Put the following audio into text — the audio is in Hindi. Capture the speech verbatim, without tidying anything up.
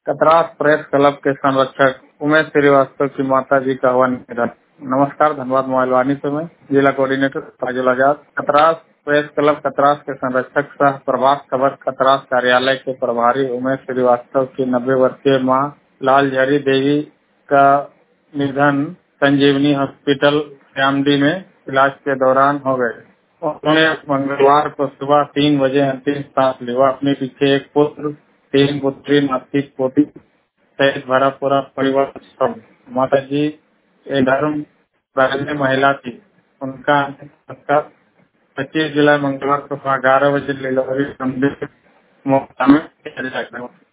कतरास प्रेस क्लब के संरक्षक उमेश श्रीवास्तव की माता जी का हुआ निधन। नमस्कार, धन्यवाद। मोबाइल वाणी से मैं जिला coordinator Tajul Azad. Katras press club Katras के संरक्षक सह प्रभात खबर कतरास कार्यालय के प्रभारी उमेश श्रीवास्तव की नब्बे वर्षीय मां लालझरी देवी का निधन संजीवनी हॉस्पिटल श्यामडी में इलाज के दौरान हो गए। उन्होंने मंगलवार को सुबह तीन बजे अंतिम सांस ली। वह अपने पीछे एक पुत्र, तीन पुत्री, नाती पोती सहित भरा पूरा परिवार सब। माता जी एक धर्म पहले महिला थी। उनका अंतिम संस्कार पच्चीस जुलाई मंगलवार को सुबह ग्यारह बजे लीलावती मंदिर मोहल्ला में किया जाएगा।